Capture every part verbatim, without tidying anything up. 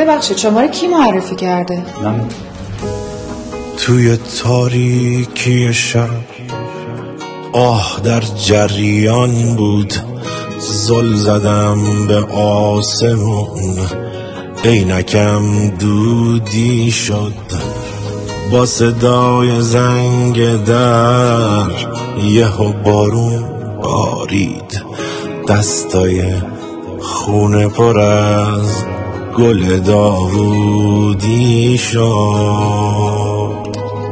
ببخشید شما رو کی معرفی کرده؟ من توی تاریکی شب آه در جریان بود، زل زدم به آسمون، عینکم دودی شد با صدای زنگ در، یهو بارون بارید، دستای خونه پر از گل داوودی شد.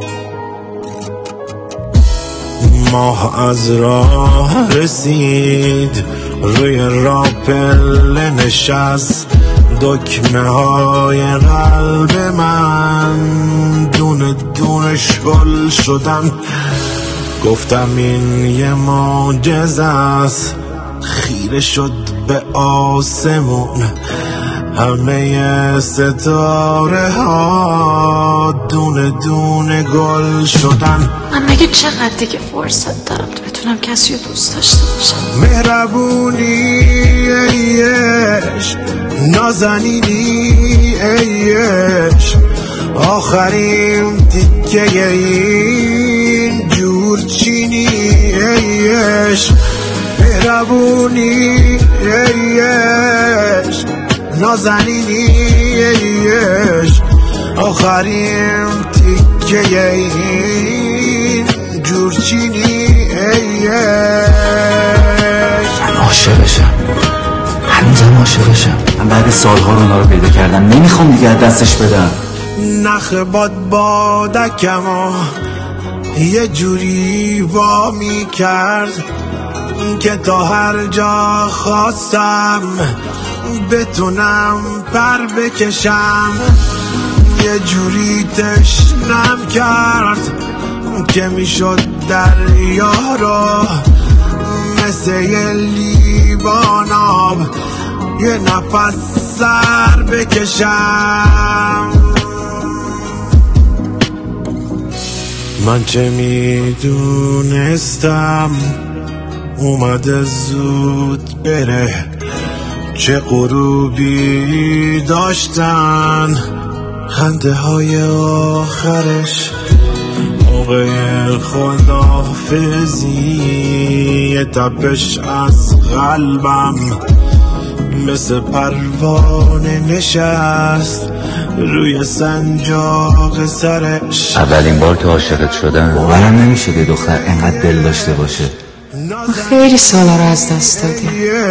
ماه از راه رسید، روی راپل نشست، دکمه های قلب من دونه دونه شل شدن. گفتم این یه معجزه است، خیره شد به آسمون، همه ستاره ها دونه دونه گل شدن. من مگه چقدر دیگه فرصت دارم تا بتونم کسی رو دوست داشته باشم؟ مهربونی ای عشق، نازنینی ای عشق، آخرین تیکه این جورچینی ای عشق. مهربونی ای عشق، نازنینی ای عشق، آخرین تیکه این جورچینی ای عشق. من عاشقشم، هنوزم عاشقشم. من بعد سالها رو اونا رو پیدا کردم، نمیخوام دیگه از دستش بدم. نخ باد بادکمو یه جوری وا می کرد که تا هر جا خواستم بتونم پر بکشم، یه جوری تشنم کرد که میشد دریا رو مثل یه لیوان آب یه نفس سر بکشم. من چه میدونستم اومده زود بره، چه غروبی داشتن خنده های آخرش، موقع خداحافظی تپش از قلبم مثل پروانه نشست روی سنجاق سرش. اولین بار که عاشقت شدم باورم نمیشه یه دختر انقدر دل داشته باشه. خیلی سالا رو از دست دادی.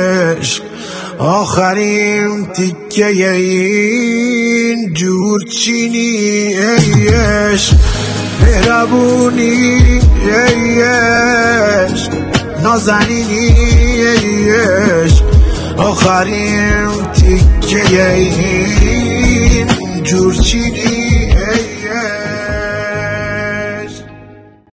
آخرین تیکه این جورچینی ای عشق، مهربونی ای عشق، نازنینی ای عشق، آخرین تیکه این جورچینی